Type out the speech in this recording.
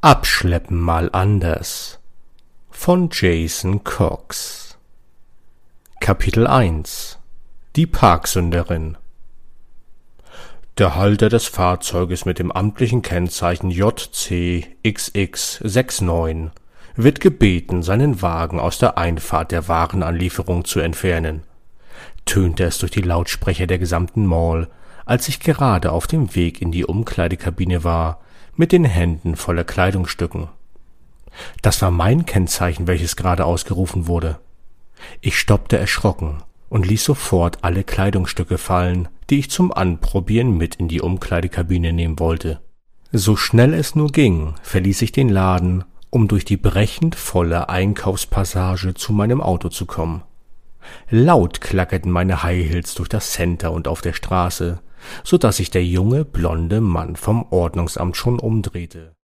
Abschleppen mal anders von Jason Cox. Kapitel 1 Die Parksünderin. Der Halter des Fahrzeuges mit dem amtlichen Kennzeichen JCXX69 wird gebeten, seinen Wagen aus der Einfahrt der Warenanlieferung zu entfernen, tönte es durch die Lautsprecher der gesamten Mall, als ich gerade auf dem Weg in die Umkleidekabine war, mit den Händen voller Kleidungsstücken. Das war mein Kennzeichen, welches gerade ausgerufen wurde. Ich stoppte erschrocken und ließ sofort alle Kleidungsstücke fallen, die ich zum Anprobieren mit in die Umkleidekabine nehmen wollte. So schnell es nur ging, verließ ich den Laden, um durch die brechend volle Einkaufspassage zu meinem Auto zu kommen. Laut klackerten meine High Heels durch das Center und auf der Straße, so dass sich der junge, blonde Mann vom Ordnungsamt schon umdrehte.